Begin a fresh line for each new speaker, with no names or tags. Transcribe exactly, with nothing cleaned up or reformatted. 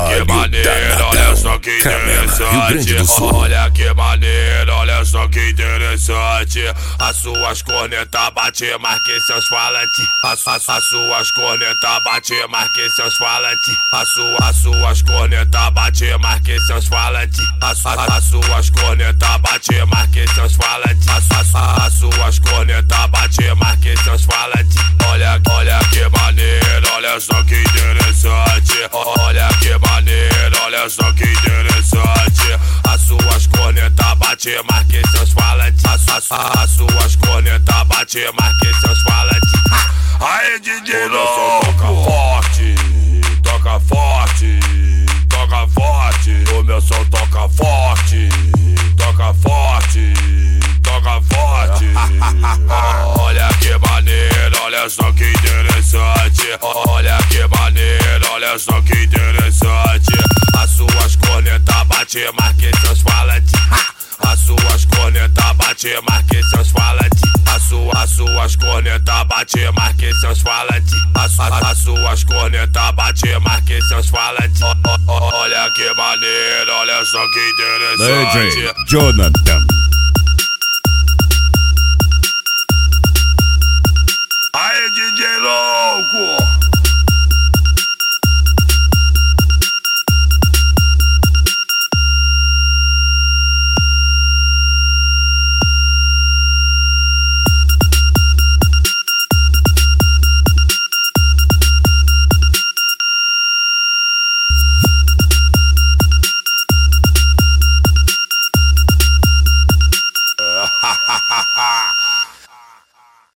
que maneiro, olha só que interessante. Olha que maneiro, olha só que interessante. As suas cornetas bate, marque seus falantes. As, as, as suas cornetas bate, marque seus falantes. As, su, as suas cornetas bate, marque seus falantes. As, as, as suas cornetas bate, marque seus falantes. As, as, as suas cornetas bate, marque seus falantes. Olha, olha que maneiro, olha só que interessante. Olha que maneiro, olha só que interessante. As suas cornetas bate, marque seus falantes. As, as, as suas cornetas bate, marque seus falantes. Aí, D J Louco, toca forte, toca forte, toca forte. O meu som toca forte, toca forte, toca forte. Olha que maneiro, olha só que interessante. Olha que maneiro, olha só que interessante. As suas cornetas bate, marque seus falantes. As suas cornetas bate, marque seus falantes. As, su, as suas cornetas bate, marque seus falantes. As, as, as suas cornetas bate, marque seus falantes. Olha que maneiro, olha só que interessante.
D J Jonathan.